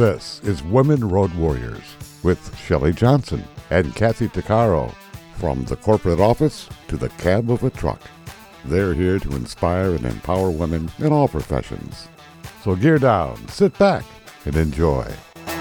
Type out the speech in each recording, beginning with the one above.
This is Women Road Warriors with Shelley Johnson and Kathy Tuccaro. From the corporate office to the cab of a truck, they're here to inspire and empower women in all professions. So gear down, sit back, and enjoy.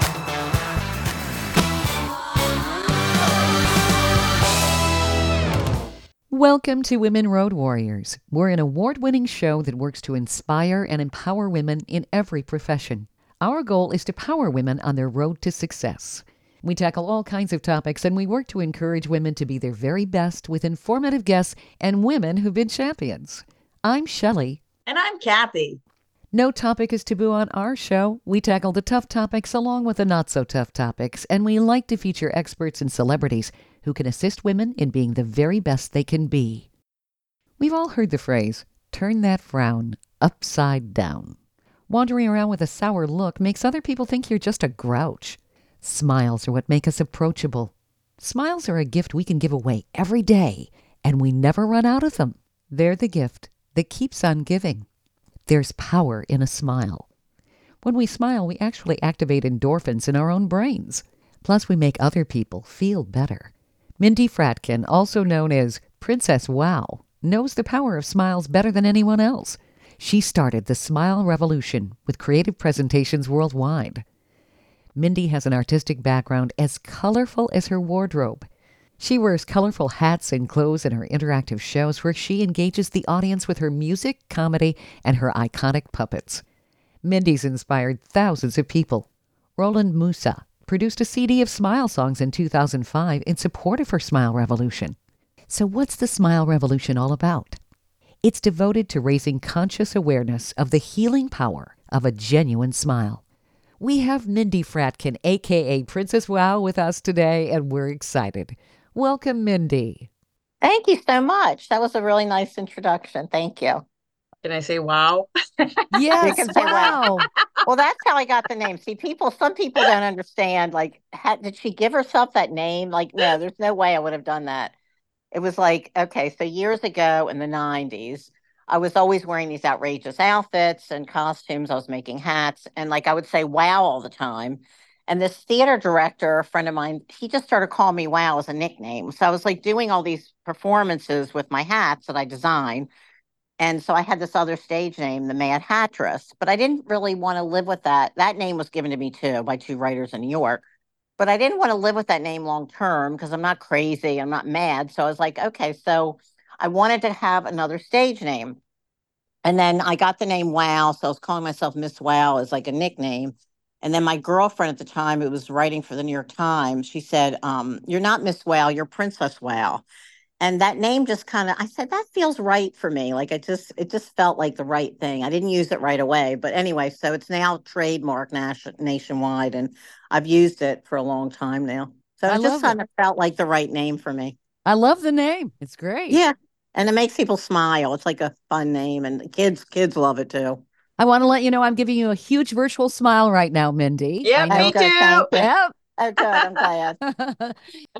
Welcome to Women Road Warriors. We're an award-winning show that works to inspire and empower women in every profession. Our goal is to power women on their road to success. We tackle all kinds of topics, and we work to encourage women to be their very best with informative guests and women who've been champions. I'm Shelley. And I'm Kathy. No topic is taboo on our show. We tackle the tough topics along with the not-so-tough topics, and we like to feature experts and celebrities who can assist women in being the very best they can be. We've all heard the phrase, turn that frown upside down. Wandering around with a sour look makes other people think you're just a grouch. Smiles are what make us approachable. Smiles are a gift we can give away every day, and we never run out of them. They're the gift that keeps on giving. There's power in a smile. When we smile, we actually activate endorphins in our own brains. Plus, we make other people feel better. Mindy Fratkin, also known as Princess Wow, knows the power of smiles better than anyone else. She started the Smile Revolution with creative presentations worldwide. Mindy has an artistic background as colorful as her wardrobe. She wears colorful hats and clothes in her interactive shows where she engages the audience with her music, comedy, and her iconic puppets. Mindy's inspired thousands of people. Roland Musa produced a CD of Smile songs in 2005 in support of her Smile Revolution. So what's the Smile Revolution all about? It's devoted to raising conscious awareness of the healing power of a genuine smile. We have Mindy Fratkin, a.k.a. Princess Wow, with us today, and we're excited. Welcome, Mindy. Thank you so much. That was a really nice introduction. Thank you. Can I say wow? Yes, You can say wow. Well, that's how I got the name. See, some people don't understand, like, did she give herself that name? Like, no, there's no way I would have done that. It was like, okay, so years ago in the 90s, I was always wearing these outrageous outfits and costumes. I was making hats, and like I would say wow all the time. And this theater director, a friend of mine, he just started calling me Wow as a nickname. So I was like doing all these performances with my hats that I designed. And so I had this other stage name, the Mad Hattress, but I didn't really want to live with that. That name was given to me too by two writers in New York. But I didn't want to live with that name long term because I'm not crazy. I'm not mad. So I was like, okay, so I wanted to have another stage name. And then I got the name Wow. So I was calling myself Miss Wow as like a nickname. And then my girlfriend at the time, who was writing for the New York Times, she said, you're not Miss Wow, you're Princess Wow. And that name just kind of, I said, that feels right for me. Like it just felt like the right thing. I didn't use it right away. But anyway, so it's now trademark nationwide. And I've used it for a long time now. So I it just love it. kind of felt like the right name for me. I love the name. It's great. Yeah. And it makes people smile. It's like a fun name. And the kids love it too. I want to let you know I'm giving you a huge virtual smile right now, Mindy. Yeah, I know. me Okay, too. thank you. Yep. Oh, good. I'm glad.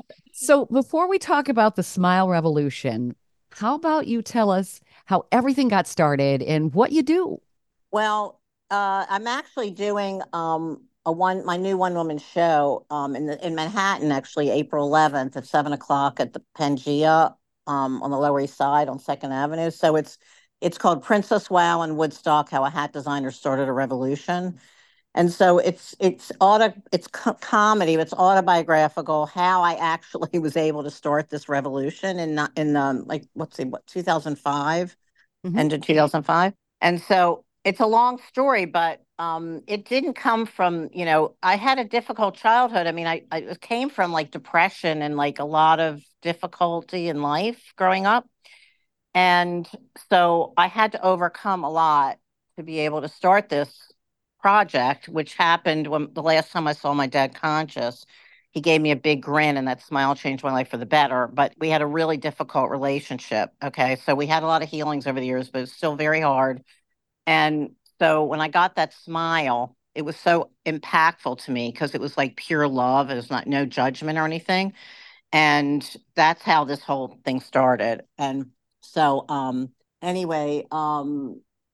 So before we talk about the Smile Revolution, how about you tell us how everything got started and what you do? Well, I'm actually doing my new one woman show in Manhattan, actually April 11th at 7 o'clock at the Pangea on the Lower East Side on Second Avenue. So it's called Princess Wow in Woodstock: How a Hat Designer Started a Revolution. And so it's comedy, but it's autobiographical. How I actually was able to start this revolution like let's see, what 2005, Mhm. end of 2005. And so it's a long story, but it didn't come from, I had a difficult childhood. I mean, I came from like depression and like a lot of difficulty in life growing up. And so I had to overcome a lot to be able to start this project, which happened when the last time I saw my dad conscious. He gave me a big grin, and that smile changed my life for the better. But we had a really difficult relationship. Okay. So we had a lot of healings over the years, but it's still very hard. And so when I got that smile, it was so impactful to me because it was like pure love. It was not no judgment or anything. And that's how this whole thing started. And so anyway,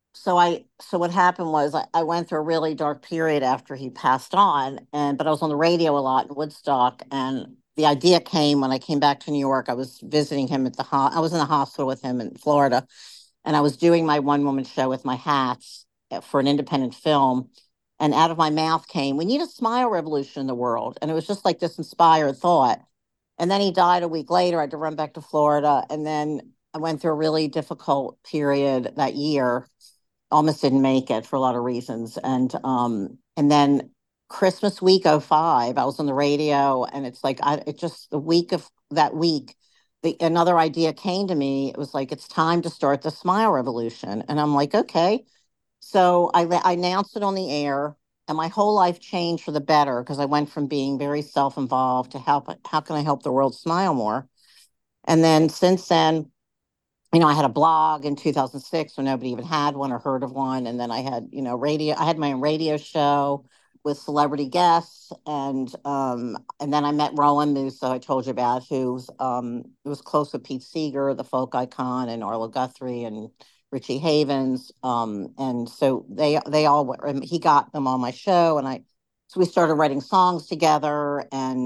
so what happened was I went through a really dark period after he passed on, but I was on the radio a lot in Woodstock, and the idea came when I came back to New York. I was visiting him I was in the hospital with him in Florida, and I was doing my one woman show with my hats for an independent film. And out of my mouth came, "We need a smile revolution in the world." And it was just like this inspired thought. And then he died a week later. I had to run back to Florida. And then I went through a really difficult period that year. Almost didn't make it for a lot of reasons. And then Christmas week '05, I was on the radio, and it's like it just the week of that week, another idea came to me. It was like, it's time to start the smile revolution. And I'm like, okay. So I announced it on the air, and my whole life changed for the better, because I went from being very self-involved to how can I help the world smile more? And then since then, I had a blog in 2006 when nobody even had one or heard of one. And then I had, I had my own radio show with celebrity guests. And then I met Roland Musso, I told you about, who was close with Pete Seeger, the folk icon, and Arlo Guthrie and Richie Havens. And so they all were, and he got them on my show. So we started writing songs together.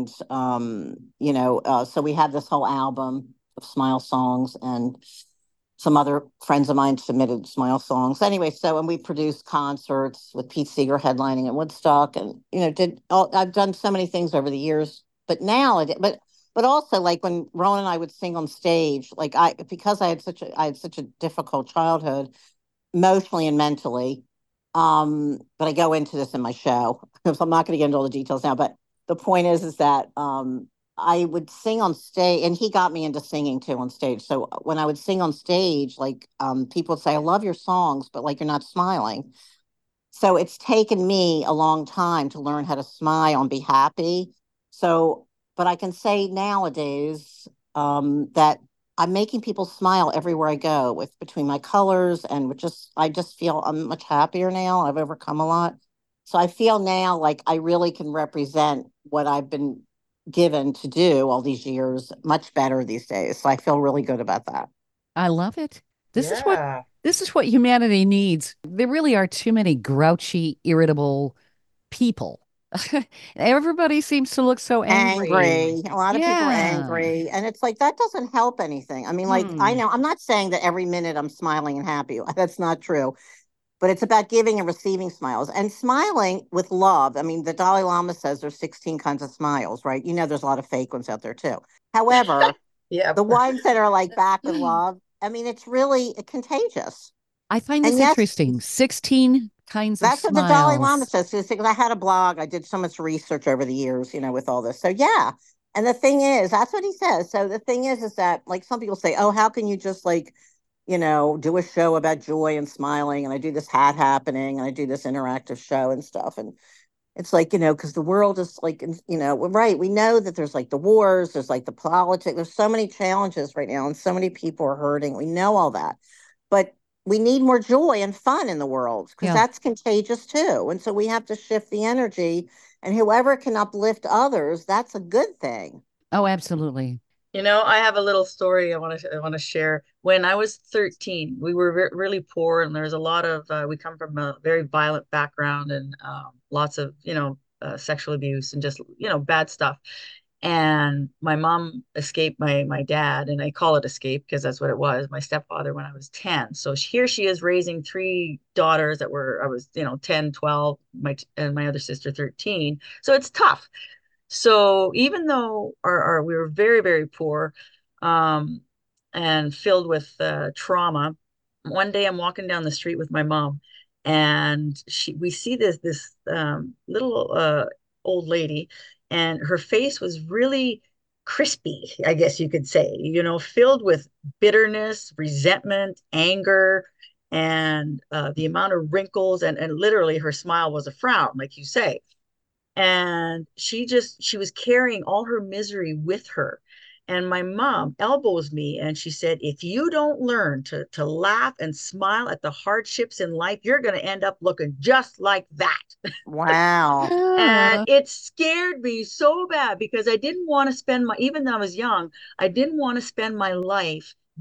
So we had this whole album of Smile songs, and some other friends of mine submitted Smile songs. Anyway, and we produced concerts with Pete Seeger headlining at Woodstock, and I've done so many things over the years. But now, but also, like when Rowan and I would sing on stage, like because I had such a difficult childhood, emotionally and mentally. But I go into this in my show, so I'm not going to get into all the details now. But the point is that I would sing on stage, and he got me into singing too on stage. So when I would sing on stage, like people would say, "I love your songs, but like you're not smiling." So it's taken me a long time to learn how to smile and be happy. So, but I can say nowadays that I'm making people smile everywhere I go, with between my colors, and I just feel I'm much happier now. I've overcome a lot. So I feel now like I really can represent what I've been given to do all these years much better these days. So I feel really good about that. I love it. This is what Yeah. this is what humanity needs. There really are too many grouchy, irritable people. Everybody seems to look so angry. Angry. A lot of people are Yeah. angry. And it's like, that doesn't help anything. I mean, like, I Hmm. know, I'm not saying that every minute I'm smiling and happy. That's not true. But it's about giving and receiving smiles and smiling with love. I mean, the Dalai Lama says there's 16 kinds of smiles, right? There's a lot of fake ones out there too. However, Yep. the ones that are like back with love, I mean, it's really contagious. I find And this yes, interesting. 16 kinds of that's what the Dalai Lama smiles. says. Because I had a blog, I did so much research over the years, with all this. So yeah. And the thing is, that's what he says. So the thing is that, like, some people say, "Oh, how can you just like, do a show about joy and smiling?" And I do this hat happening, and I do this interactive show and stuff. And it's like, because the world is like, we're right. We know that there's like the wars, there's like the politics, there's so many challenges right now, and so many people are hurting. We know all that. But we need more joy and fun in the world, because Yeah. that's contagious too. And so we have to shift the energy, and whoever can uplift others, that's a good thing. Oh, absolutely. I have a little story I want to share. When I was 13, we were really poor, and there's a lot of we come from a very violent background, and lots of sexual abuse and just bad stuff. And my mom escaped my dad, and I call it escape because that's what it was, my stepfather, when I was 10. So here she is raising three daughters that were I was 10, 12, and my other sister 13. So it's tough. So even though we were very, very poor, um, and filled with trauma, one day I'm walking down the street with my mom, and we see this little old lady, and her face was really crispy, I guess you could say, filled with bitterness, resentment, anger, and the amount of wrinkles, and literally her smile was a frown, like you say. And she was carrying all her misery with her. And my mom elbows me, and she said, "If you don't learn to laugh and smile at the hardships in life, you're going to end up looking just like that." Wow. And it scared me so bad, because I didn't want to spend even though I was young, I didn't want to spend my life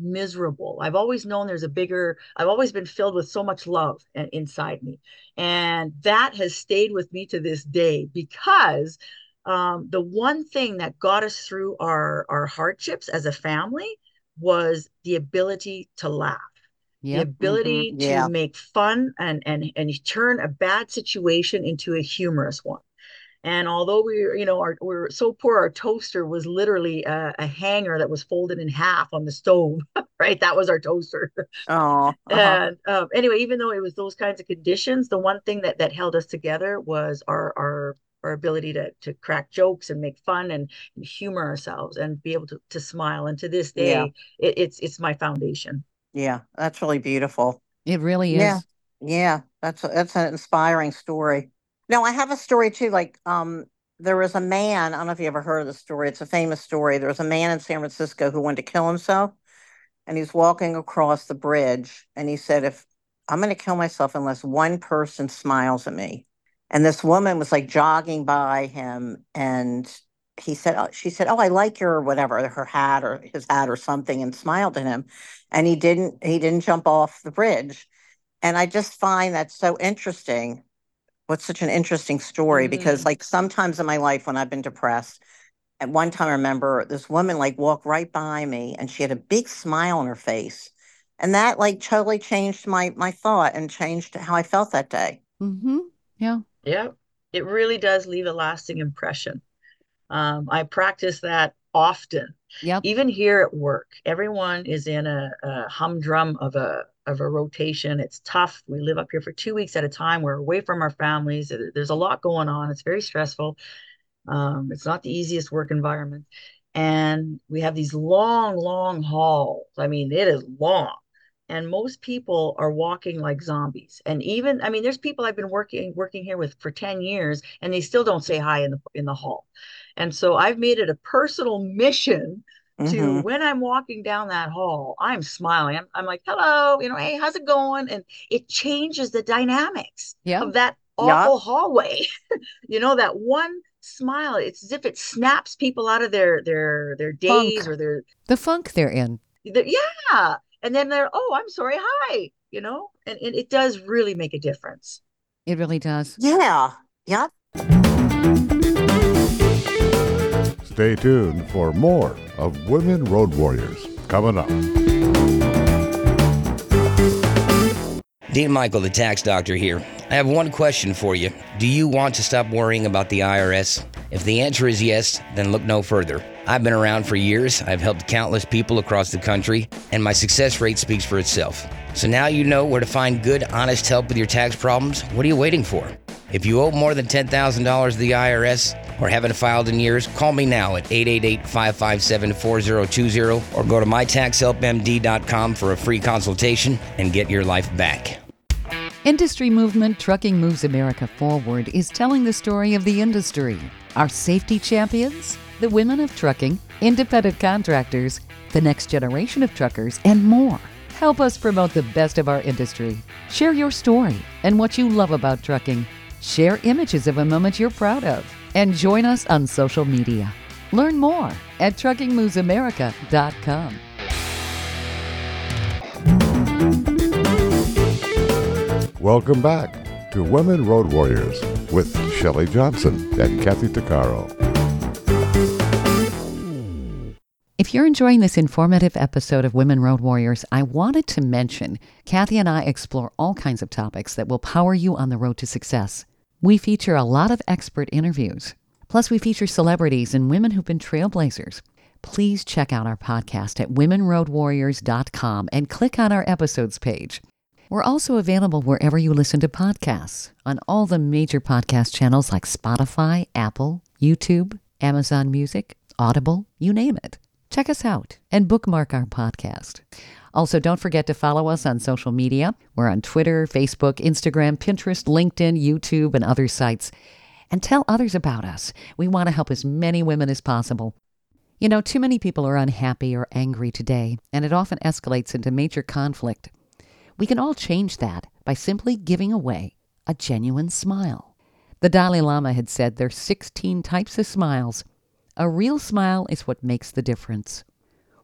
miserable. I've always known I've always been filled with so much love inside me. And that has stayed with me to this day because the one thing that got us through our hardships as a family was the ability to laugh, the Yep. ability to Yeah. make fun and turn a bad situation into a humorous one. And although we're so poor, our toaster was literally a hanger that was folded in half on the stove, right? That was our toaster. Oh, And anyway, even though it was those kinds of conditions, the one thing that held us together was our ability to crack jokes and make fun and humor ourselves and be able to smile. And to this yeah. day, it's my foundation. Yeah. That's really beautiful. It really Yeah. is. Yeah. That's an inspiring story. Now, I have a story too. Like, there was a man, I don't know if you ever heard of the story. It's a famous story. There was a man in San Francisco who wanted to kill himself, and he's walking across the bridge, and he said, if I'm going to kill myself unless one person smiles at me. And this woman was like jogging by him, and she said, oh, I like your whatever, her hat or his hat or something, and smiled at him. And he didn't jump off the bridge. And I just find that so interesting. What's such an interesting story, because Mm. like sometimes in my life when I've been depressed, at one time I remember this woman like walked right by me, and she had a big smile on her face. And that like totally changed my thought and changed how I felt that day. Mm-hmm. Yeah. Yeah, it really does leave a lasting impression. I practice that often, Yep. even here at work. Everyone is in a humdrum of a rotation. It's tough. We live up here for 2 weeks at a time. We're away from our families. There's a lot going on. It's very stressful. It's not the easiest work environment, and we have these long, long hauls. I mean, it is long. And most people are walking like zombies. And even, I mean, there's people I've been working here with for 10 years, and they still don't say hi in the hall. And so I've made it a personal mission to, Hmm. when I'm walking down that hall, I'm smiling. I'm like, hello, hey, how's it going? And it changes the dynamics Yeah. of that Yup. awful hallway. That one smile, it's as if it snaps people out of their days Funk. or The funk they're in. yeah. And then they're, oh, I'm sorry, hi, and it does really make a difference. It really does. Yeah. Yup. Stay tuned for more of Women Road Warriors coming up. Dean Michael, the tax doctor here. I have one question for you. Do you want to stop worrying about the IRS? If the answer is yes, then look no further. I've been around for years. I've helped countless people across the country, and my success rate speaks for itself. So now you know where to find good, honest help with your tax problems. What are you waiting for? If you owe more than $10,000 to the IRS or haven't filed in years, call me now at 888-557-4020 or go to mytaxhelpmd.com for a free consultation and get your life back. Industry movement Trucking Moves America Forward is telling the story of the industry. Our safety champions, the women of trucking, independent contractors, the next generation of truckers, and more. Help us promote the best of our industry. Share your story and what you love about trucking. Share images of a moment you're proud of. And join us on social media. Learn more at truckingmovesamerica.com. Welcome back to Women Road Warriors with Shelley Johnson and Kathy Tuccaro. If you're enjoying this informative episode of Women Road Warriors, I wanted to mention Kathy and I explore all kinds of topics that will power you on the road to success. We feature a lot of expert interviews. Plus, we feature celebrities and women who've been trailblazers. Please check out our podcast at womenroadwarriors.com and click on our episodes page. We're also available wherever you listen to podcasts, on all the major podcast channels like Spotify, Apple, YouTube, Amazon Music, Audible, you name it. Check us out and bookmark our podcast. Also, don't forget to follow us on social media. We're on Twitter, Facebook, Instagram, Pinterest, LinkedIn, YouTube, and other sites. And tell others about us. We want to help as many women as possible. Too many people are unhappy or angry today, and it often escalates into major conflict. We can all change that by simply giving away a genuine smile. The Dalai Lama had said there's 16 types of smiles. A real smile is what makes the difference.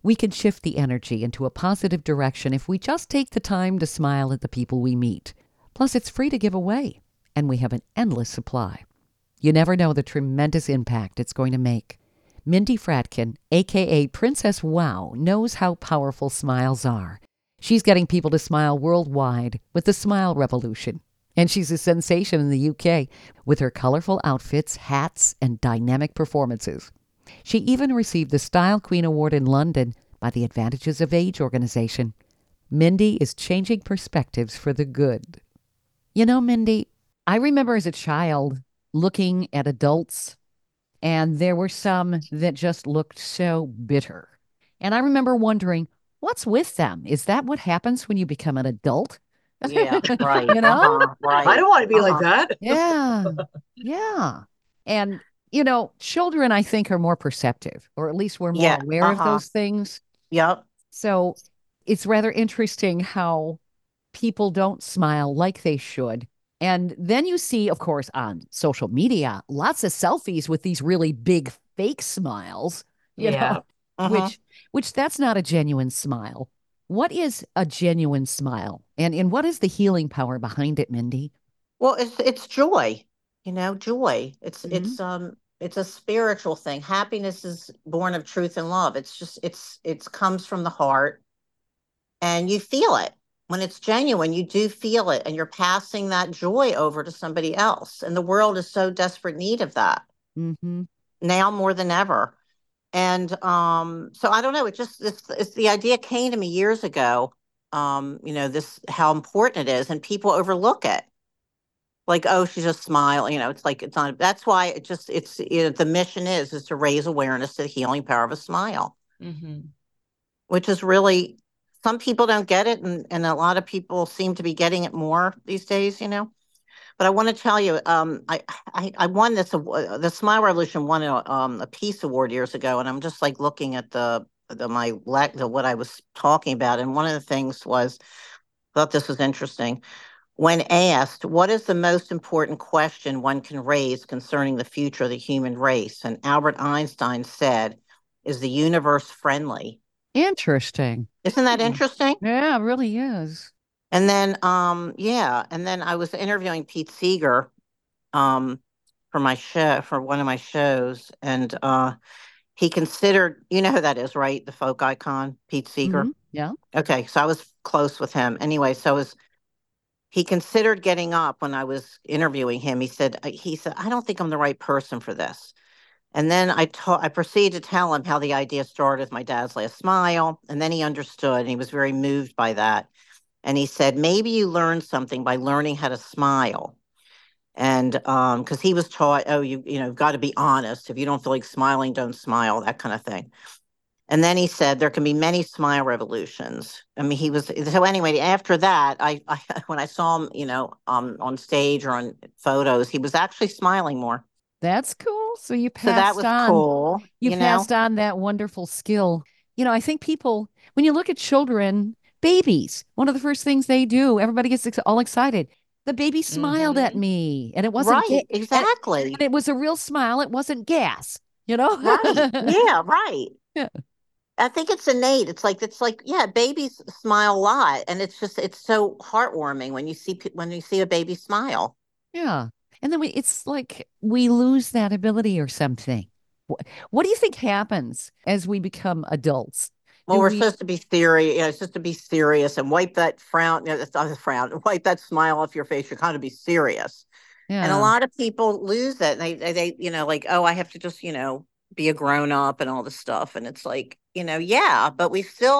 We can shift the energy into a positive direction if we just take the time to smile at the people we meet. Plus, it's free to give away, and we have an endless supply. You never know the tremendous impact it's going to make. Mindy Fratkin, aka Princess Wow, knows how powerful smiles are. She's getting people to smile worldwide with the Smile Revolution. And she's a sensation in the UK with her colorful outfits, hats, and dynamic performances. She even received the Style Queen Award in London by the Advantages of Age organization. Mindy is changing perspectives for the good. You know, Mindy, I remember as a child looking at adults, and there were some that just looked so bitter. And I remember wondering, what's with them? Is that what happens when you become an adult? Yeah, right. You know? Right. I don't want to be like that. Yeah. Yeah. And, you know, children, I think, are more perceptive, or at least we're more Yeah. aware of those things. Yep. So it's rather interesting how people don't smile like they should. And then you see, of course, on social media, lots of selfies with these really big fake smiles, you know, which that's not a genuine smile. What is a genuine smile? And what is the healing power behind it, Mindy? Well, it's joy, joy. Mhm. It's a spiritual thing. Happiness is born of truth and love. It's comes from the heart, and you feel it. When it's genuine, you do feel it, and you're passing that joy over to somebody else. And the world is so desperate need of that Mm-hmm. now more than ever. And so I don't know. It's the idea came to me years ago. This how important it is, and people overlook it. Like, oh, she's just smile. It's like it's not. That's why the mission is to raise awareness to the healing power of a smile, which is really some people don't get it, and a lot of people seem to be getting it more these days. But I want to tell you, I won the Smile Revolution won a Peace Award years ago, and I'm just like looking at what I was talking about, and one of the things was thought this was interesting. When asked, what is the most important question one can raise concerning the future of the human race? And Albert Einstein said, is the universe friendly? Interesting. Isn't that interesting? Yeah, it really is. And then, and then I was interviewing Pete Seeger, for one of my shows, and he considered, you know who that is, right? The folk icon, Pete Seeger. Yeah. Okay, so I was close with him. Anyway, he considered getting up when I was interviewing him. He said, I don't think I'm the right person for this. And then I proceeded to tell him how the idea started with my dad's last smile. And then he understood, and he was very moved by that. And he said, maybe you learned something by learning how to smile. And because he was taught, oh, you've got to be honest. If you don't feel like smiling, don't smile, that kind of thing. And then he said there can be many smile revolutions. I mean, he was so anyway. After that, I when I saw him, on stage or on photos, he was actually smiling more. That's cool. So you So that passed was on, cool. you passed on that wonderful skill. You know, I think people, when you look at children, babies, one of the first things they do, everybody gets all excited. The baby smiled at me, and it wasn't Right, and exactly. it was a real smile. It wasn't gas, you know? Right. Yeah, right. Yeah. I think it's innate. It's like yeah, babies smile a lot, and it's so heartwarming when you see a baby smile. Yeah. And then it's like we lose that ability or something. What do you think happens as we become adults? Well, Do we're we? supposed to be serious. It's just to be serious and wipe that frown. It's not a frown. Wipe that smile off your face. You're kind of be serious. And a Yeah. lot of people lose that. They like, oh, I have to just, be a grown up and all this stuff. And it's like, yeah, but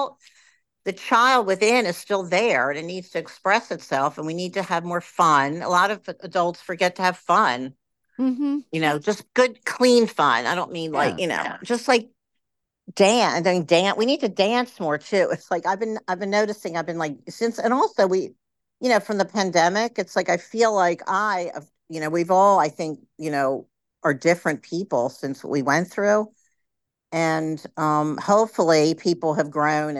the child within is still there and it needs to express itself. And we need to have more fun. A lot of adults forget to have fun, Mm-hmm. just good, clean fun. I don't mean like, just like dance. We need to dance more too. It's like I've been noticing. I've been like since, and also from the pandemic. It's like I feel like we've all, I think, are different people since what we went through, and hopefully people have grown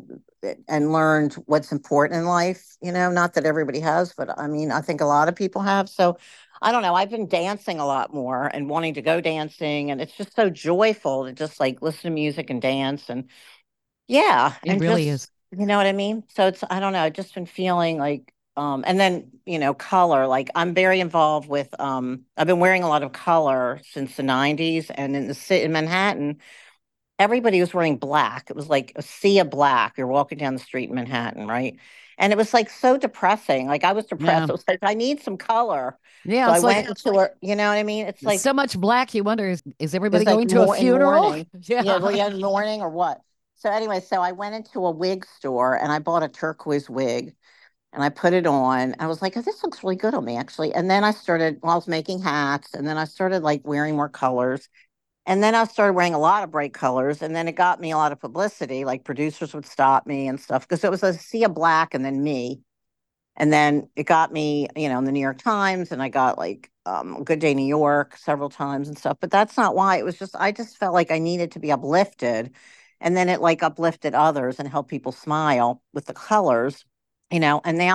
and learned what's important in life. Not that everybody has, but I mean, I think a lot of people have. So I don't know. I've been dancing a lot more and wanting to go dancing, and it's just so joyful to just like listen to music and dance. And Yeah, It and really just, is. you know what I mean? So it's, I don't know, I've just been feeling like, and then, color, like I'm very involved with, I've been wearing a lot of color since the 90s, and in the city in Manhattan, everybody was wearing black. It was like a sea of black. You're walking down the street in Manhattan, right? And it was like so depressing. Like I was depressed. Yeah. It was like, I need some color. Yeah, So I it's like went into a, you know what I mean? It's like, so much black. You wonder, is everybody it's like going to a more in funeral? mourning. Yeah, well, Yeah. yeah, mourning or what? So anyway, so I went into a wig store and I bought a turquoise wig and I put it on. I was like, oh, this looks really good on me, actually. And then I started, well, I was making hats, and then I started like wearing more colors. And then I started wearing a lot of bright colors, and then it got me a lot of publicity. Like producers would stop me and stuff because it was a sea of black and then me. And then it got me, in the New York Times, and I got like Good Day New York several times and stuff. But that's not why. It was just, I just felt like I needed to be uplifted. And then it like uplifted others and helped people smile with the colors, And now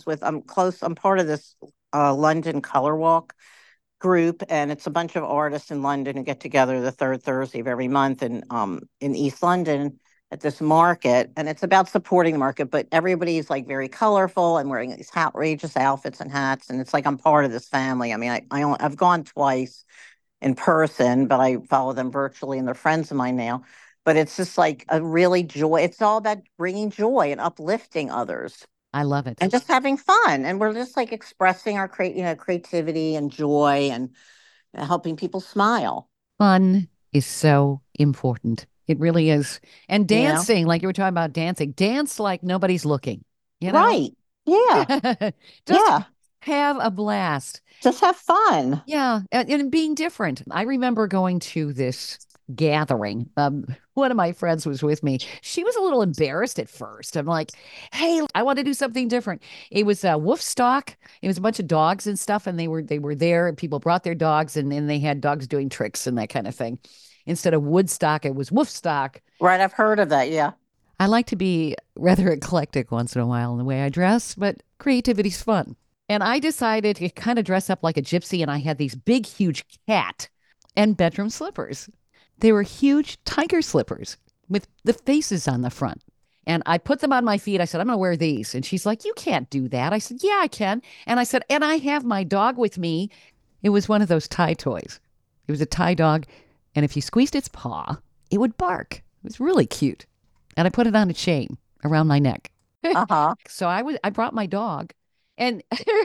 I'm part of this London Color Walk group, and it's a bunch of artists in London who get together the third Thursday of every month in East London at this market, and it's about supporting the market. But everybody's like very colorful and wearing these outrageous outfits and hats, and it's like I'm part of this family. I mean, I've gone twice in person, but I follow them virtually, and they're friends of mine now. But it's just like a really joy. It's all about bringing joy and uplifting others I love it. and just having fun. And we're just like expressing our creativity and joy and helping people smile. Fun is so important. It really is. And You know? dancing, like you were talking about dancing, dance like nobody's looking, you know? Right. Yeah. Just Yeah. have a blast. Just have fun. Yeah, and being different. I remember going to this gathering. One of my friends was with me. She was a little embarrassed at first. I'm like, "Hey, I want to do something different." It was Woofstock. It was a bunch of dogs and stuff, and they were there, and people brought their dogs, and then they had dogs doing tricks and that kind of thing. Instead of Woodstock, it was Woofstock. Right. I've heard of that. Yeah. I like to be rather eclectic once in a while in the way I dress, but creativity's fun. And I decided to kind of dress up like a gypsy, and I had these big, huge cat and bedroom slippers. They were huge tiger slippers with the faces on the front. And I put them on my feet. I said, I'm going to wear these. And she's like, you can't do that. I said, yeah, I can. And I said, and I have my dog with me. It was one of those tie toys. It was a tie dog. And if you squeezed its paw, it would bark. It was really cute. And I put it on a chain around my neck. Uh-huh. So I brought my dog, and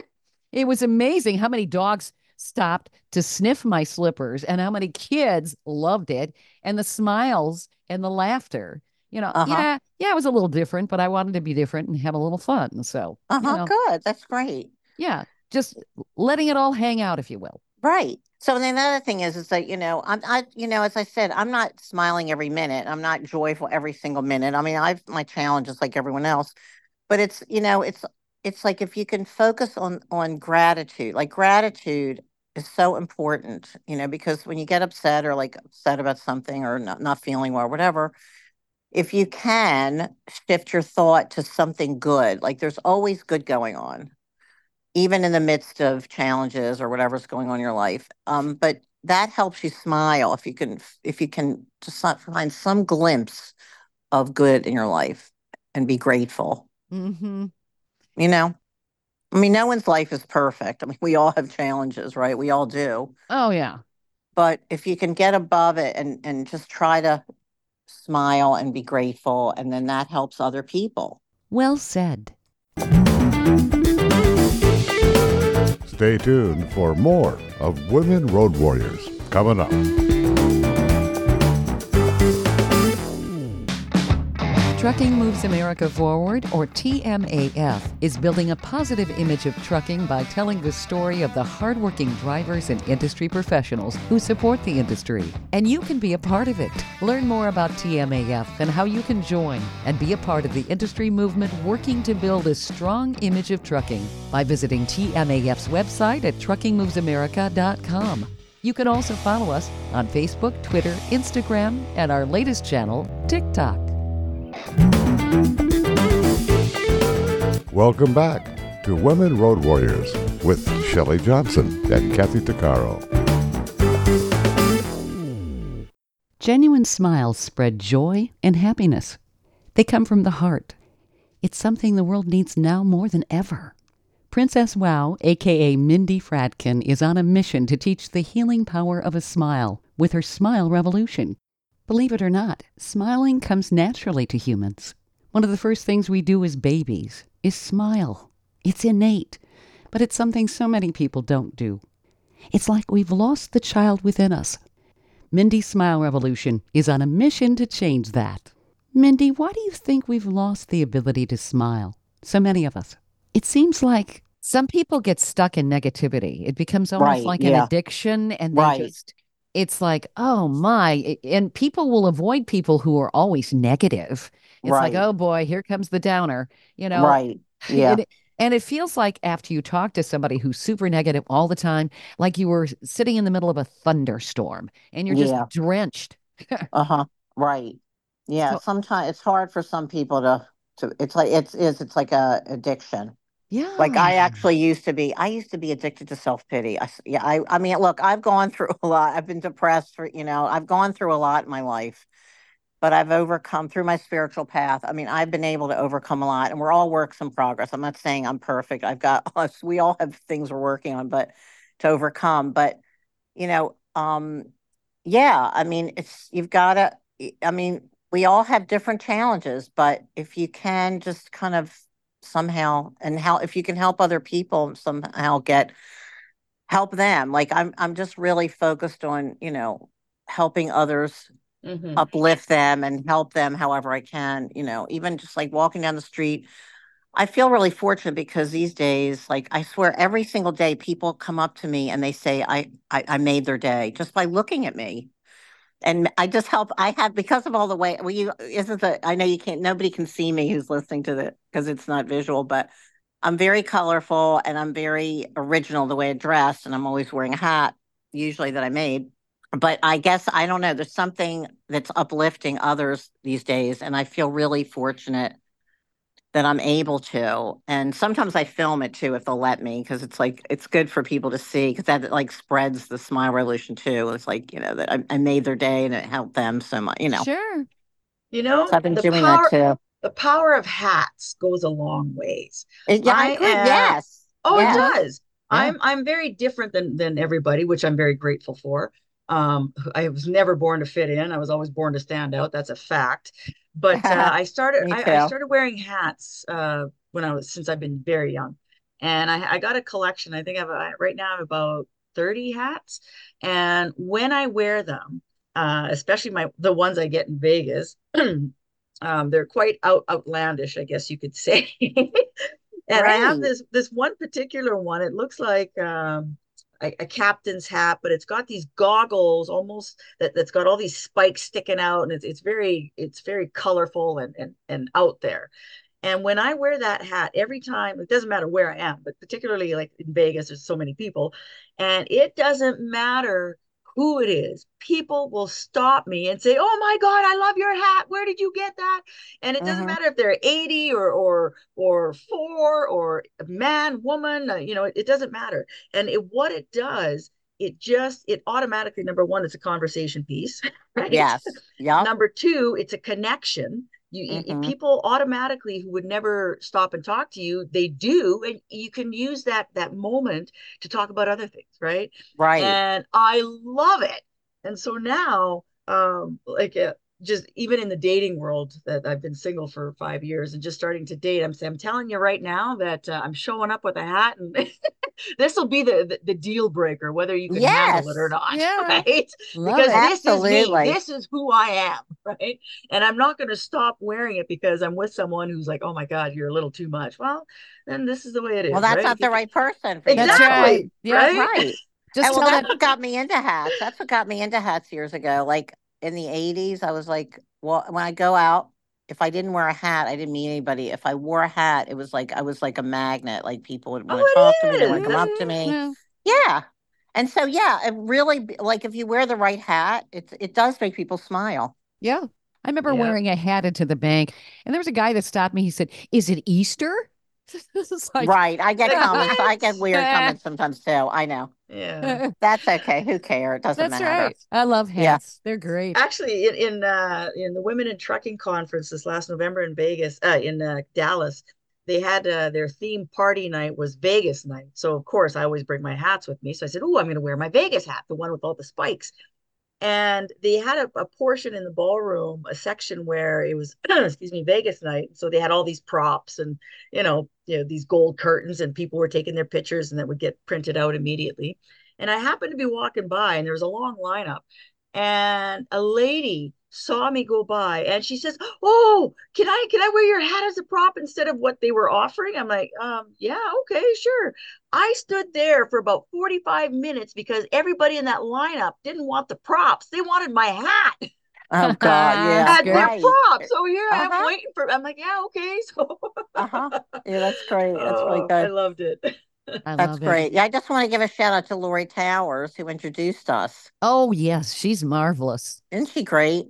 it was amazing how many dogs stopped to sniff my slippers and how many kids loved it, and the smiles and the laughter. Uh-huh. Yeah, it was a little different, but I wanted to be different and have a little fun. So, Uh-huh. Good. That's great. yeah, just letting it all hang out, if you will. Right. So then the other thing is that, as I said, I'm not smiling every minute. I'm not joyful every single minute. I mean, I've my challenges like everyone else, but it's like if you can focus on gratitude, like gratitude is so important, because when you get upset or like upset about something or not feeling well or whatever, if you can shift your thought to something good, like there's always good going on even in the midst of challenges or whatever's going on in your life. But that helps you smile if you can just find some glimpse of good in your life and be grateful. Mm-hmm. You know, I mean, no one's life is perfect. I mean, we all have challenges, right? We all do. Oh, yeah. But if you can get above it and just try to smile and be grateful, and then that helps other people. Well said. Stay tuned for more of Women Road Warriors coming up. Trucking Moves America Forward, or TMAF, is building a positive image of trucking by telling the story of the hardworking drivers and industry professionals who support the industry. And you can be a part of it. Learn more about TMAF and how you can join and be a part of the industry movement working to build a strong image of trucking by visiting TMAF's website at truckingmovesamerica.com. You can also follow us on Facebook, Twitter, Instagram, and our latest channel, TikTok. Welcome back to Women Road Warriors with Shelley Johnson and Kathy Tuccaro. Genuine smiles spread joy and happiness. They come from the heart. It's something the world needs now more than ever. Princess Wow, aka Mindy Fradkin, is on a mission to teach the healing power of a smile with her Smile Revolution. Believe it or not, smiling comes naturally to humans. One of the first things we do as babies is smile. It's innate, but it's something so many people don't do. It's like we've lost the child within us. Mindy's Smile Revolution is on a mission to change that. Mindy, why do you think we've lost the ability to smile? So many of us. It seems like some people get stuck in negativity. It becomes almost like an addiction, and it's like, oh my, and people will avoid people who are always negative. It's like, oh boy, here comes the downer, Right. Yeah. And it feels like after you talk to somebody who's super negative all the time, like you were sitting in the middle of a thunderstorm and you're just drenched. Uh-huh. Right. Yeah. So, Sometimes it's hard for some people to it's like it's like a addiction. yeah. Like I used to be addicted to self-pity. I mean, look, I've gone through a lot. I've been depressed I've gone through a lot in my life, but I've overcome through my spiritual path. I mean, I've been able to overcome a lot, and we're all works in progress. I'm not saying I'm perfect. I've got us, we all have things we're working on, but to overcome. But, you know, yeah, I mean, you've got to, I mean, we all have different challenges, but if you can just kind of somehow, and how, if you can help other people somehow help them. Like I'm just really focused on, helping others, uplift them and help them however I can, even just like walking down the street. I feel really fortunate because these days, like I swear every single day people come up to me and they say, I made their day just by looking at me. And I just help. I have, because of all the way, I know you can't, nobody can see me who's listening to it because it's not visual, but I'm very colorful and I'm very original the way I dress. And I'm always wearing a hat, usually that I made. But I guess, I don't know, there's something that's uplifting others these days. And I feel really fortunate that I'm able to. And sometimes I film it too, if they'll let me, because it's like, it's good for people to see, because that like spreads the Smile Revolution too. It's like, that I made their day and it helped them so much, Sure. So I've been doing that too. The power of hats goes a long ways. I agree. Yes. Oh, yes. It does. Yeah. I'm very different than everybody, which I'm very grateful for. I was never born to fit in. I was always born to stand out. That's a fact. But I started wearing hats since I've been very young, and I got a collection. I think right now I have about 30 hats, and when I wear them, especially the ones I get in Vegas, they're quite outlandish, I guess you could say. And I have this one particular one. It looks like a captain's hat, but it's got these goggles almost that's got all these spikes sticking out, and it's very colorful and out there. And when I wear that hat, every time, it doesn't matter where I am, but particularly like in Vegas, there's so many people, and it doesn't matter who it is, people will stop me and say, "Oh my God, I love your hat. Where did you get that?" And it doesn't matter if they're 80 or 4 or man, woman, it doesn't matter. And what it does, it automatically, number one, it's a conversation piece, right? Yes. Yeah. Number two, it's a connection. People automatically who would never stop and talk to you, they do, and you can use that moment to talk about other things, right? Right. And I love it. And so now, just even in the dating world, that I've been single for 5 years and just starting to date, I'm telling you right now that I'm showing up with a hat, and this will be the deal breaker, whether you can handle it or not, right? Because this is me. This is who I am, right? And I'm not going to stop wearing it because I'm with someone who's like, "Oh my God, you're a little too much." Well, then this is the way it is. Well, that's right? not the right person for you. Exactly. Right. Right. That's what got me into hats. That's what got me into hats years ago. Like in the 80s, I was like, well, when I go out, if I didn't wear a hat, I didn't meet anybody. If I wore a hat, it was like I was like a magnet. Like people would want to talk to me, they want to come up to me. Yeah. And so, it really, like if you wear the right hat, it does make people smile. Yeah. I remember wearing a hat into the bank, and there was a guy that stopped me. He said, "Is it Easter?" It's like, Right. I get Like, comments. I what? get weird comments sometimes too. I know. Yeah. That's okay. Who cares? It doesn't that's matter. right. I love Yeah. hats. They're great. Actually, in the Women in Trucking conference this last November in Vegas, in Dallas, they had their theme party night was Vegas night. So of course, I always bring my hats with me. So I said, "Oh, I'm going to wear my Vegas hat, the one with all the spikes." And they had a portion in the ballroom, a section where it was, excuse me, Vegas night. So they had all these props and these gold curtains, and people were taking their pictures, and that would get printed out immediately. And I happened to be walking by, and there was a long lineup, and a lady saw me go by, and she says, "Oh, can I wear your hat as a prop instead of what they were offering?" I'm like, yeah, okay, sure. I stood there for about 45 minutes because everybody in that lineup didn't want the props. They wanted my hat. Oh God. Yeah. Had their Right. props. So here I am Uh-huh. waiting for. I'm like, yeah, okay. So, Uh-huh. Yeah, that's great. That's really oh, I good. loved it. I That's love it. great. Yeah, I just want to give a shout out to Lori Towers who introduced us. Oh, yes. She's marvelous. Isn't she great?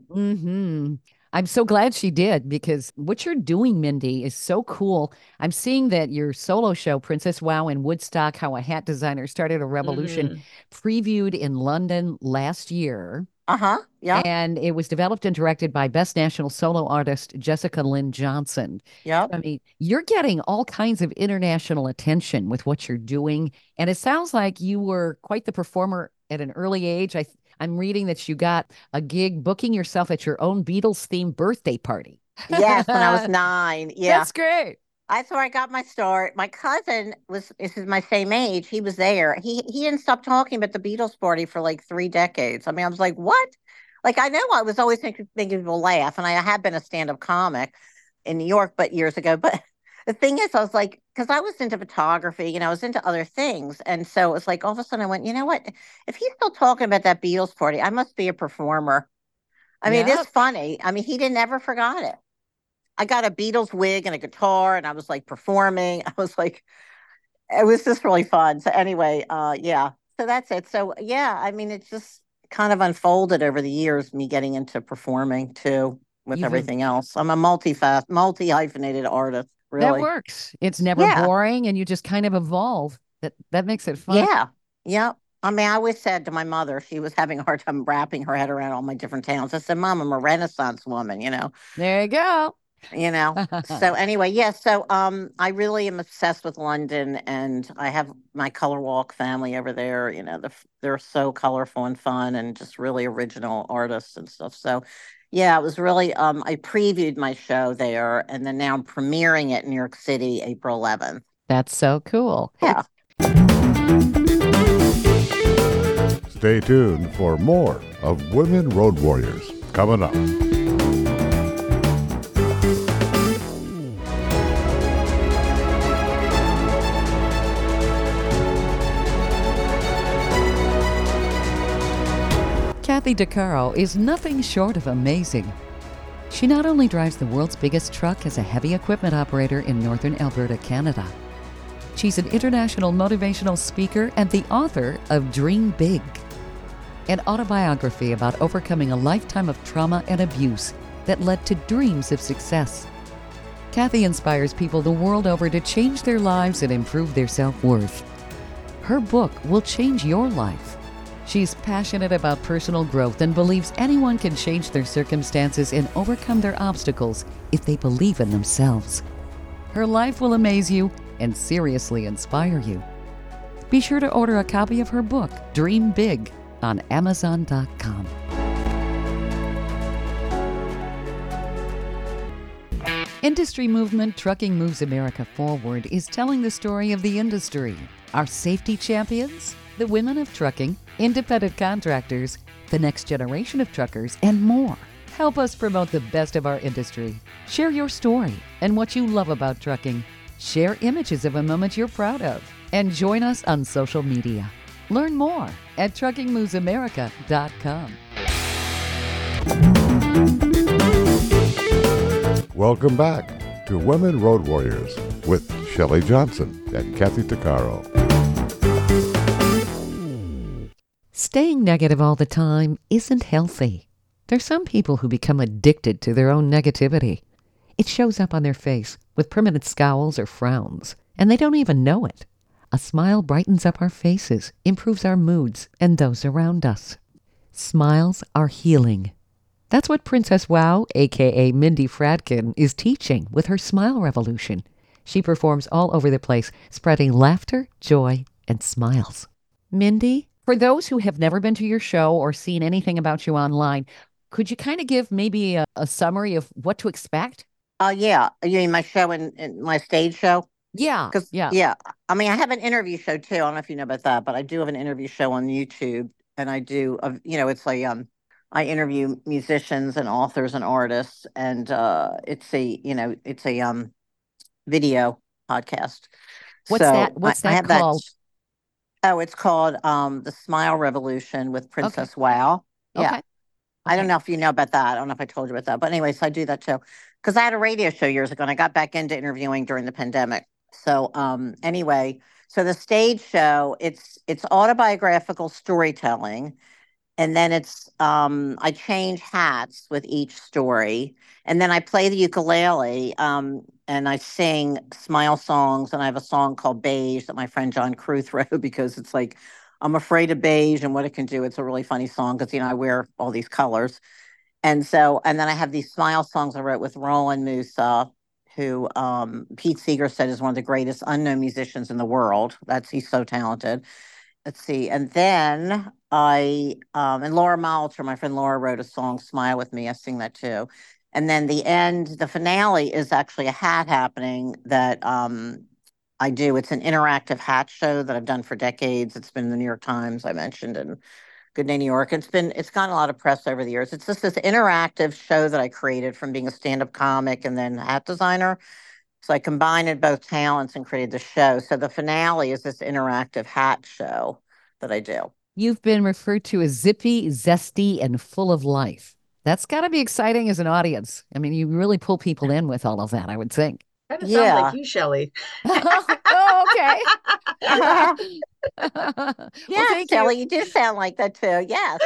I'm so glad she did because what you're doing, Mindy, is so cool. I'm seeing that your solo show, Princess Wow in Woodstock, How a Hat Designer Started a Revolution, Mhm. previewed in London last year. Uh-huh. Yep. And it was developed and directed by Best National Solo Artist Jessica Lynn Johnson. Yep. I mean, you're getting all kinds of international attention with what you're doing. And it sounds like you were quite the performer at an early age. I'm reading that you got a gig booking yourself at your own Beatles themed birthday party. Yes, when I was 9. Yeah. That's great. That's where I got my start. My cousin this is my same age. He was there. He didn't stop talking about the Beatles party for like 3 decades. I mean, I was like, what? Like, I know I was always making people laugh, and I have been a stand-up comic in New York, but years ago. But the thing is, I was like, because I was into photography, I was into other things, and so it was like all of a sudden I went, you know what? If he's still talking about that Beatles party, I must be a performer. I mean, it is Yep. funny. I mean, he didn't ever forgot it. I got a Beatles wig and a guitar, and I was like performing. I was like, it was just really fun. So anyway, yeah. So that's it. So yeah, I mean, it's just kind of unfolded over the years, me getting into performing too with You've everything else. I'm a multi hyphenated artist, That really. works. It's never Yeah. boring, and you just kind of evolve. That makes it fun. Yeah. Yeah. I mean, I always said to my mother, she was having a hard time wrapping her head around all my different towns. I said, Mom, I'm a Renaissance woman. There you go. So anyway, yeah, so I really am obsessed with London, and I have my Color Walk family over there. They're so colorful and fun and just really original artists and stuff. So yeah, it was really I previewed my show there, and then now I'm premiering it in New York City April 11th. That's so cool. Yeah. Stay tuned for more of Women Road Warriors coming up. Kathy DeCaro is nothing short of amazing. She not only drives the world's biggest truck as a heavy equipment operator in northern Alberta, Canada. She's an international motivational speaker and the author of Dream Big, an autobiography about overcoming a lifetime of trauma and abuse that led to dreams of success. Kathy inspires people the world over to change their lives and improve their self-worth. Her book will change your life. She's passionate about personal growth and believes anyone can change their circumstances and overcome their obstacles if they believe in themselves. Her life will amaze you and seriously inspire you. Be sure to order a copy of her book, Dream Big, on Amazon.com. Industry movement Trucking Moves America Forward is telling the story of the industry, our safety champions, the women of trucking, independent contractors, the next generation of truckers, and more. Help us promote the best of our industry. Share your story and what you love about trucking. Share images of a moment you're proud of. And join us on social media. Learn more at truckingmovesamerica.com. Welcome back to Women Road Warriors with Shelley Johnson and Kathy DeCaro. Staying negative all the time isn't healthy. There's some people who become addicted to their own negativity. It shows up on their face with permanent scowls or frowns, and they don't even know it. A smile brightens up our faces, improves our moods and those around us. Smiles are healing. That's what Princess Wow, aka Mindy Fradkin, is teaching with her Smile Revolution. She performs all over the place, spreading laughter, joy, and smiles. Mindy, for those who have never been to your show or seen anything about you online, could you kind of give maybe a summary of what to expect? Yeah. You mean my show and my stage show? Yeah, Because yeah. yeah, I mean, I have an interview show too. I don't know if you know about that, but I do have an interview show on YouTube, and I do, it's I interview musicians and authors and artists, and it's a video podcast. What's that? So What's I that have that. called? Oh, it's called the Smile Revolution with Okay. Princess Wow. Yeah. Okay. I don't Okay. know if you know about that. I don't know if I told you about that. But anyways, I do that too. Because I had a radio show years ago and I got back into interviewing during the pandemic. So anyway, so the stage show, it's autobiographical storytelling. And then I change hats with each story. And then I play the ukulele, and I sing smile songs. And I have a song called Beige that my friend John Cruth wrote because it's like, I'm afraid of beige and what it can do. It's a really funny song because, I wear all these colors. And then I have these smile songs I wrote with Roland Musa, who Pete Seeger said is one of the greatest unknown musicians in the world. He's so talented. Let's see. And then and Laura Molitor, my friend Laura, wrote a song, Smile With Me. I sing that too. And then the finale is actually a hat happening that I do. It's an interactive hat show that I've done for decades. It's been in the New York Times, I mentioned, and Good Day New York. It's gotten a lot of press over the years. It's just this interactive show that I created from being a stand-up comic and then hat designer. So I combined both talents and created the show. So the finale is this interactive hat show that I do. You've been referred to as zippy, zesty, and full of life. That's got to be exciting as an audience. I mean, you really pull people in with all of that, I would think. Kind of sounds like Yeah. you, Shelley. Oh, okay. Well, Yeah, thank Kelly, you. you do sound like that too. Yes.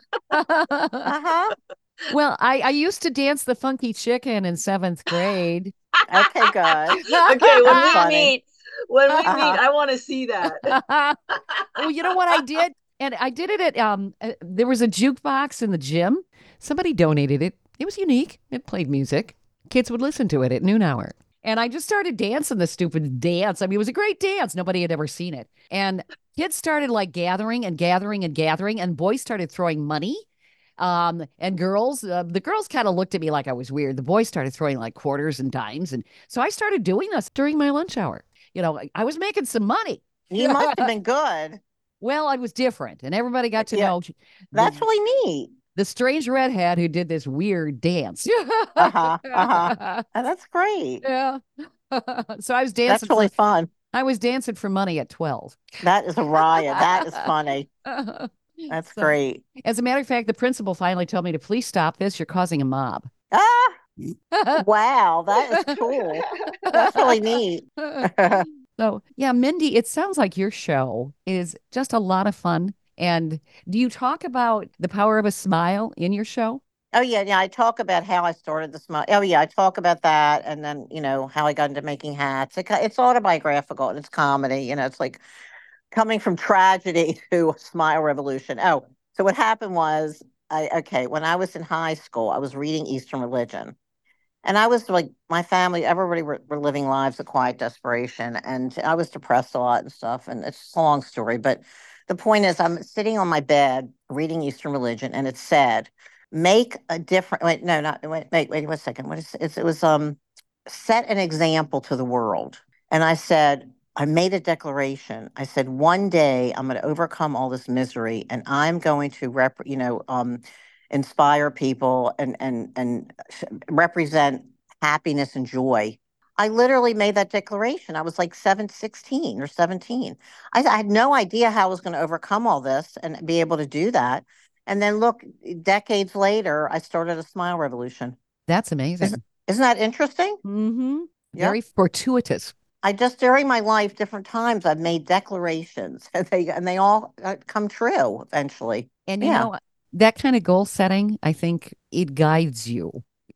Uh-huh. Well, I used to dance the funky chicken in 7th grade. Okay, good. Okay, when we funny. meet, I want to see that. Well, you know what I did? And I did it at there was a jukebox in the gym. Somebody donated it. It was unique. It played music. Kids would listen to it at noon hour. And I just started dancing the stupid dance. I mean, it was a great dance. Nobody had ever seen it. And kids started like gathering and gathering and gathering, and boys started throwing money. And girls, the girls kind of looked at me like I was weird. The boys started throwing like quarters and dimes. And so I started doing this during my lunch hour. I was making some money. You must have been good. Well, I was different, and everybody got to know That's really neat. the strange redhead who did this weird dance. Oh, that's great. Yeah. So I was dancing. That's really fun. I was dancing for money at 12. That is a riot. That is funny. That's So, great. as a matter of fact, the principal finally told me to please stop this. You're causing a mob. Ah, wow, that is cool. That's really neat. So, yeah, Mindy, it sounds like your show is just a lot of fun. And do you talk about the power of a smile in your show? Oh yeah. I talk about how I started the smile. Oh yeah, I talk about that, and then how I got into making hats. It's autobiographical and it's comedy. It's like coming from tragedy to a smile revolution. Oh, so what happened was, when I was in high school, I was reading Eastern Religion. And I was like, my family, everybody were living lives of quiet desperation. And I was depressed a lot and stuff. And it's a long story. But the point is, I'm sitting on my bed reading Eastern Religion, and it said, make a different, wait, no, not, wait, 1 second. What is it? It was, set an example to the world. And I said, I made a declaration. I said, one day I'm going to overcome all this misery, and I'm going to inspire people and represent happiness and joy. I literally made that declaration. I was like 16 or 17. I had no idea how I was going to overcome all this and be able to do that. And then look, decades later, I started a smile revolution. That's amazing. Isn't that interesting? Mm-hmm. Yeah. Very fortuitous. During my life, different times, I've made declarations, and they all come true eventually. And that kind of goal setting, I think it guides you.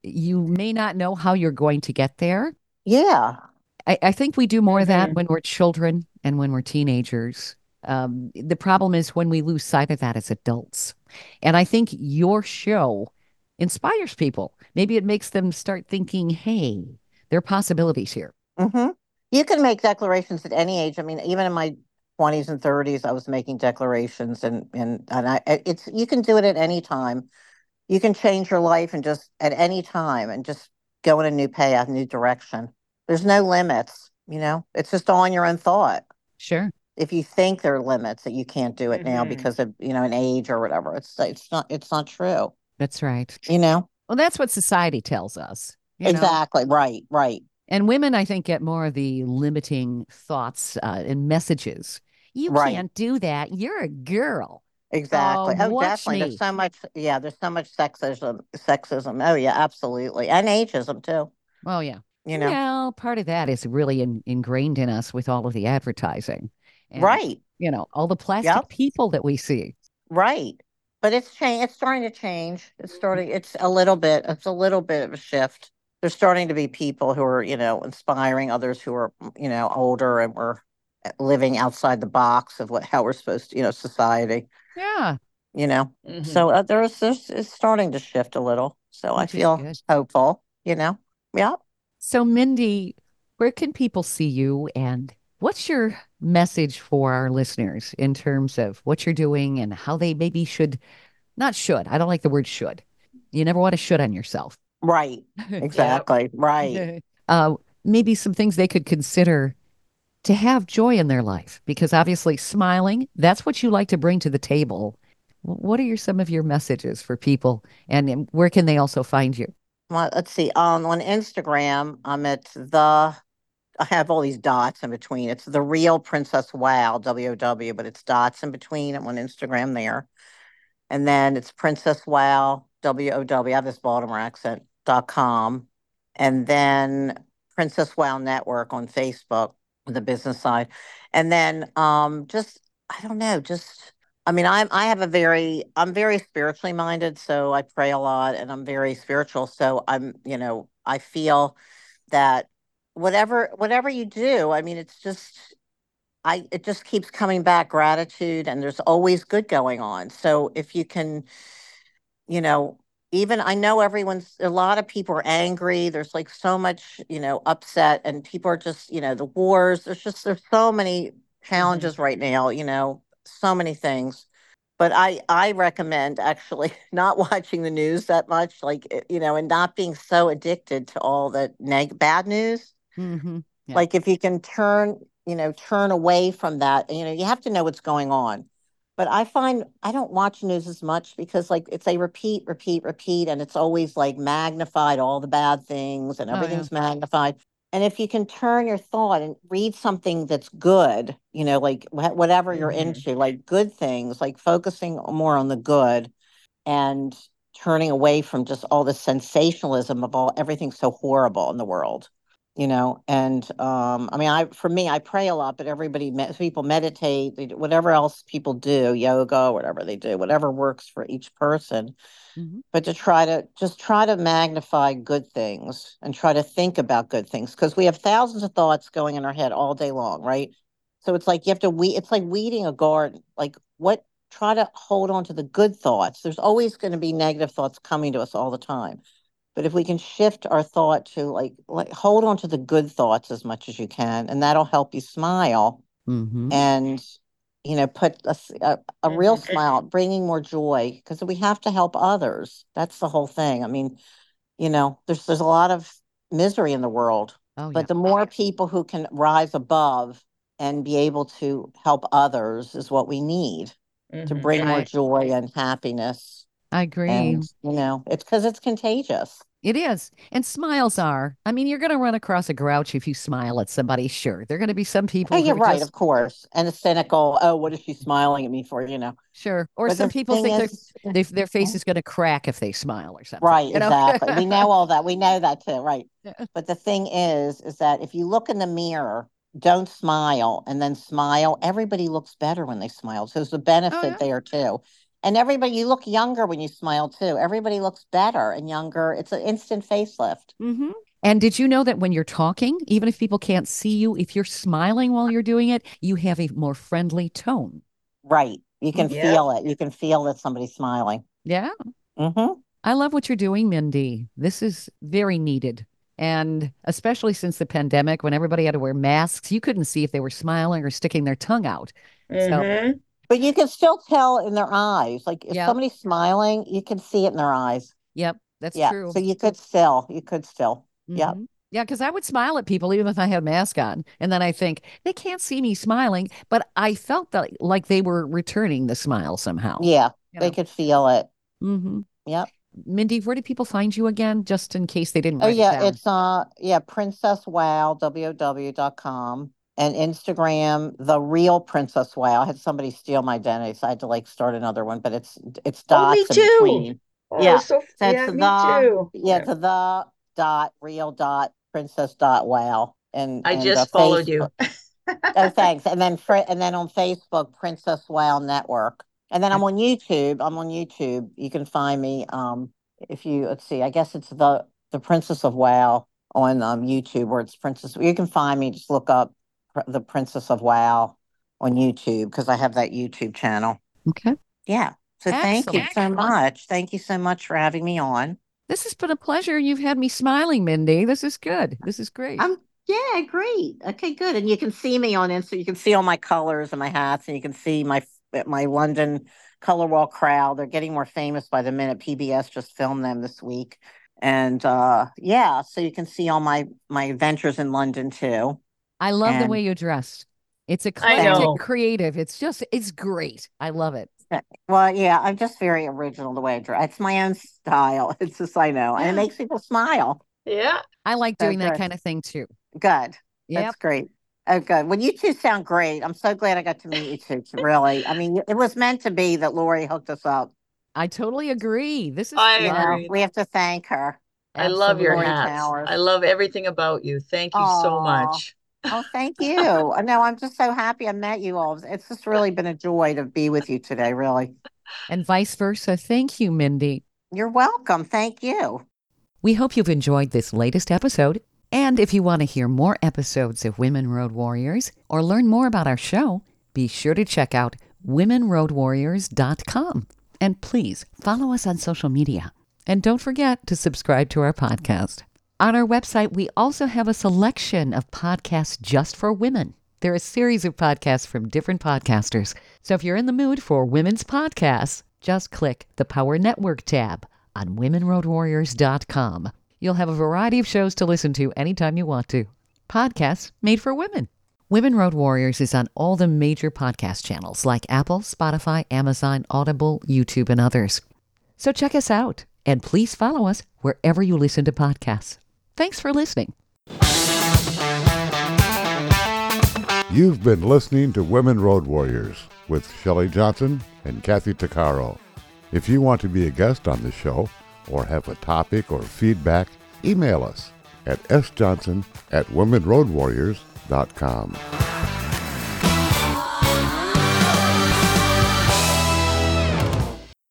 you may not know how you're going to get there. Yeah. I think we do more of that Mhm. when we're children and when we're teenagers. The problem is when we lose sight of that as adults. And I think your show inspires people. Maybe it makes them start thinking, hey, there are possibilities here. Hmm. You can make declarations at any age. I mean, even in my 20s and 30s, I was making declarations, and it's you can do it at any time. You can change your life and just at any time and just go in a new path, new direction. There's no limits, you know. It's just all in your own thought. Sure. If you think there are limits that you can't do it now Mhm. because of, an age or whatever, it's not true, That's right. you know. Well, that's what society tells us, Exactly. Right. Right. And women, I think, get more of the limiting thoughts and messages. You Right. can't do that. You're a girl. Exactly. Oh, Watch definitely. me. There's so much sexism. Oh, yeah, absolutely. And ageism too, Oh, yeah. you know. Well, part of that is really ingrained in us with all of the advertising and, Right. all the plastic Yep. people that we see. Right. But it's starting to change. It's a little bit of a shift. There's starting to be people who are, inspiring others who are, older and we're living outside the box of how we're supposed to, society, Yeah, you know. Mhm. So it's starting to shift a little. So I which is feel good. hopeful, you know. Yeah. So, Mindy, where can people see you and what's your message for our listeners in terms of what you're doing and how they maybe should, not should, I don't like the word should. You never want to should on yourself. Right. Yep. Exactly. Right. uh, Maybe some things they could consider to have joy in their life, because obviously smiling, that's what you like to bring to the table. What are some of your messages for people and where can they also find you? Well, let's see. On Instagram, I have all these dots in between. It's the real Princess Wow, WOW, but it's dots in between. I'm on Instagram there. And then it's Princess Wow, WOW. I have this Baltimore accent.com. And then Princess Wow Network on Facebook, the business side. And then just, I don't know, just, I mean, I'm very spiritually minded. So I pray a lot and I'm very spiritual. So I feel that whatever you do, I mean, it just keeps coming back gratitude and there's always good going on. So if you can, you know, even I know a lot of people are angry. There's like so much, upset and people are just, the wars, there's so many Mhm. challenges right now, so many things. But I recommend actually not watching the news that much, like, and not being so addicted to all the bad news. Mm-hmm. Yeah. Like if you can turn away from that, you have to know what's going on. But I find I don't watch news as much because like it's a repeat, repeat, repeat, and it's always like magnified all the bad things and Oh, yeah. everything's magnified. And if you can turn your thought and read something that's good, like whatever you're Mhm. into, like good things, like focusing more on the good and turning away from just all the sensationalism of all everything so horrible in the world, and I mean, for me, I pray a lot, but people meditate, they do whatever else people do, yoga, whatever they do, whatever works for each person, Mm-hmm. but to try to magnify good things and try to think about good things because we have thousands of thoughts going in our head all day long, right? So it's like you have to weed. It's like weeding a garden. Like what? Try to hold on to the good thoughts. There's always going to be negative thoughts coming to us all the time. But if we can shift our thought to like hold on to the good thoughts as much as you can, and that'll help you smile Mm-hmm. and put a real Mhm. smile, bringing more joy because we have to help others. That's the whole thing. I mean, there's a lot of misery in the world, Oh, yeah. but the more people who can rise above and be able to help others is what we need to Mhm. bring more I joy and happiness. I agree. And it's because it's contagious. It is. And smiles are. I mean, you're going to run across a grouch if you smile at somebody. Sure. There are going to be some Oh, people who you're are right, just, of course. And a cynical, oh, what is she smiling at me for? sure. Or But some the people thing think is, their face is going to crack if they smile or something, right, exactly. We know all that. We know that too, right? Yeah. But the thing is that if you look in the mirror, don't smile and then smile. Everybody looks better when they smile. So there's a Oh, benefit yeah. there too. And everybody, you look younger when you smile too. Everybody looks better and younger. It's an instant facelift. Mm-hmm. And did you know that when you're talking, even if people can't see you, if you're smiling while you're doing it, you have a more friendly tone? Right. You can Yeah. feel it. You can feel that somebody's smiling. Yeah. Mm-hmm. I love what you're doing, Mindy. This is very needed. And especially since the pandemic, when everybody had to wear masks, you couldn't see if they were smiling or sticking their tongue out. Mhm. But you can still tell in their eyes. Like if Yep. somebody's smiling, you can see it in their eyes. Yep, that's Yeah. true. So you could still. Yep. Mhm. Yeah, because I would smile at people even if I had a mask on. And then I think they can't see me smiling, but I felt that like they were returning the smile somehow. Yeah. You They know? could feel it. Mm-hmm. Yep. Mindy, where do people find you again, just in case they didn't Oh write it yeah, down? it's Princess Wow, WOW.com, and Instagram, The Real Princess Wow. I had somebody steal my identity, so I had to like start another one, but it's Oh, me dots in too. between. Oh, Yeah. so So yeah, it's me too. it's the dot real dot princess dot wow I and just followed you. Oh, thanks. And then on Facebook, Princess Wow Network. And then I'm on YouTube. You can find me. If you let's see, I guess it's the Princess of Wow on YouTube, where it's Princess. You can find me. Just look up the Princess of Wow on YouTube because I have that YouTube channel. Okay. Yeah. So thank you Excellent. so much. Thank you so much for having me on. This has been a pleasure. You've had me smiling, Mindy. This is good. This is great. Yeah, great. Okay, good. And you can see me on Insta. You can see all my colors and my hats, and you can see my London Color Wall crowd. They're getting more famous by the minute. PBS just filmed them this week, and yeah, so you can see all my adventures in London too. I love the And way you dressed. It's I eclectic, know. creative. It's great. I love it. well, yeah, I'm just very original the way I dress. It's my own style. It's just I know, and it makes people smile. Yeah. I like So doing that good. kind of thing too. Good. Yep. That's great. Oh, good. Well, you two sound great. I'm so glad I got to meet you two. Really, I mean, it was meant to be that Lori hooked us up. I totally agree. This is I You fun. know, agree. we have to thank her. I love your Lori Absolutely. hats. Towers. I love everything about you. Thank you so Aw. much. Oh, thank you. No, I'm just so happy I met you all. It's just really been a joy to be with you today, really. And vice versa. Thank you, Mindy. You're welcome. Thank you. We hope you've enjoyed this latest episode. And if you want to hear more episodes of Women Road Warriors or learn more about our show, be sure to check out womenroadwarriors.com. And please follow us on social media. And don't forget to subscribe to our podcast. On our website, we also have a selection of podcasts just for women. They're a series of podcasts from different podcasters. So if you're in the mood for women's podcasts, just click the Power Network tab on womenroadwarriors.com. You'll have a variety of shows to listen to anytime you want to. Podcasts made for women. Women Road Warriors is on all the major podcast channels like Apple, Spotify, Amazon, Audible, YouTube, and others. So check us out, and please follow us wherever you listen to podcasts. Thanks for listening. You've been listening to Women Road Warriors with Shelley Johnson and Kathy Tuccaro. If you want to be a guest on the show or have a topic or feedback, email us at sjohnson@womenroadwarriors.com.